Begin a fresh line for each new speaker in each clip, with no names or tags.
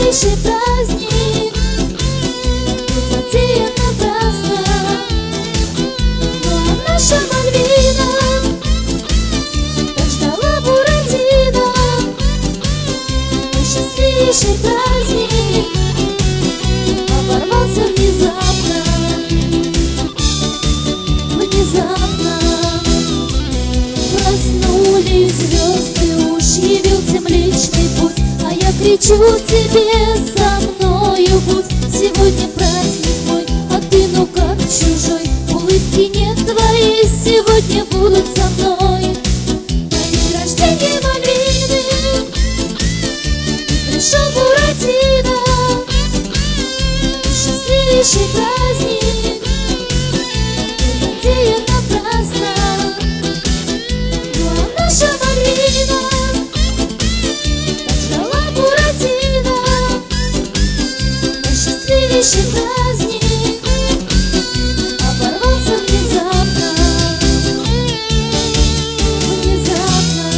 счастливейший праздник, ведь затеян напрасно. Ну а наша Мальвина так ждала Буратино. Мой счастливейший праздник оборвался внезапно. Внезапно проснулись звезды, уж явился Млечный Путь. А я кричу тебе, со мною будь. Сегодня праздник мой, а ты ну как чужой. Улыбки нет твоей, сегодня будут со мной. На день рождения Мальвины пришел Буратино. Счастливейший праздник затеян напрасно. Ну а наша Мальвина так ждала Буратино. Мой счастливейший праздник оборвался внезапно. Внезапно.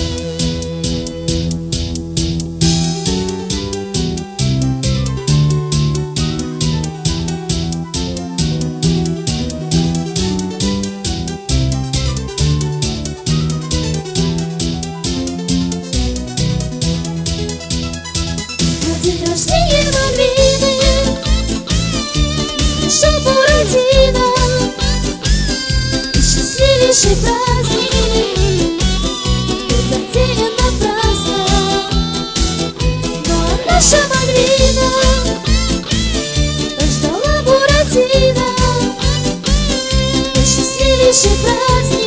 На день рождения Мальвины пришел Буратино. И счастливейший праздник затеян напрасно. Ну а наша Мальвина так ждала Буратино. И счастливейший праздник